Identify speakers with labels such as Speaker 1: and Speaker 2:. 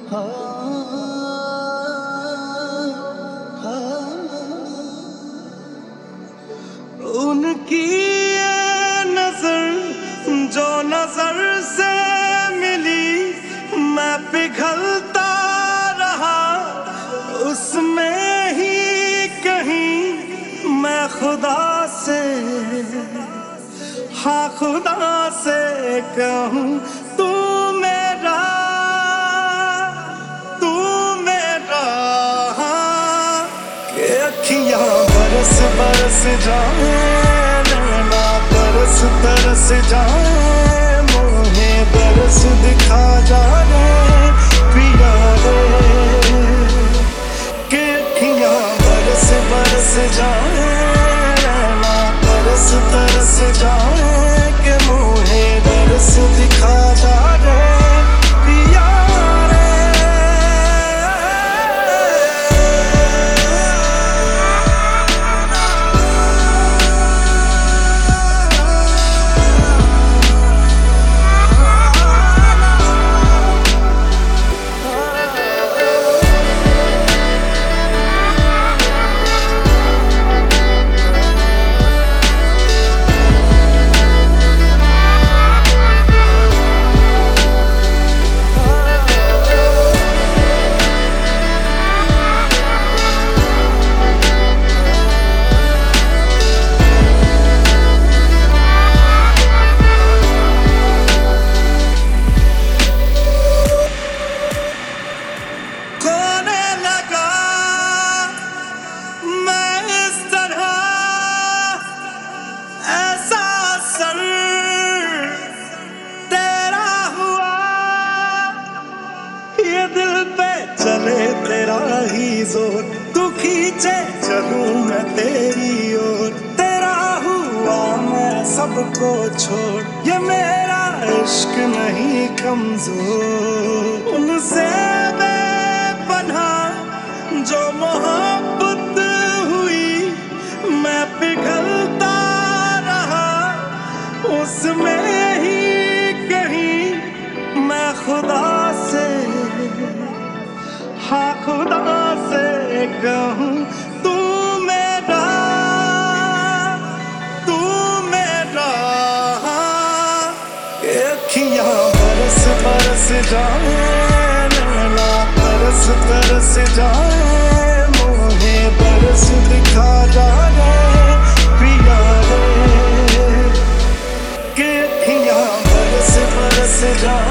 Speaker 1: उनकी ये नजर जो नजर से मिली, मैं पिघलता रहा उसमें ही कहीं। मैं खुदा से, हाँ खुदा से कहूँ, तू मेरा, तू मेरा। के अखियाँ बरस बरस जाए, नैना तरस तरस जाए, मोहे दरस दिखा जा रे पिया रे। के अखियाँ बरस बरस जाए, नैना तरस तरस जाए, के मोहे दरस दिखा जा रे पिया रे। दिल पे चले तेरा ही जोर, तू खींचे चलूं मैं तेरी ओर। तेरा हुआ मैं सबको छोड़, ये मेरा इश्क नहीं कमजोर। उनसे बेपनाह जो मोहब्बत हुई, मैं पिघलता रहा उसमें ही कहीं। मैं खुदा से, हाँ खुदा से कहूँ, तू मेरा, तू मेरा। के अखियाँ बरस बरस जाए, नैना तरस तरस जाए, मोहे बरस दिखा जा रे पिया रे। के अखियाँ बरस बरस जाए।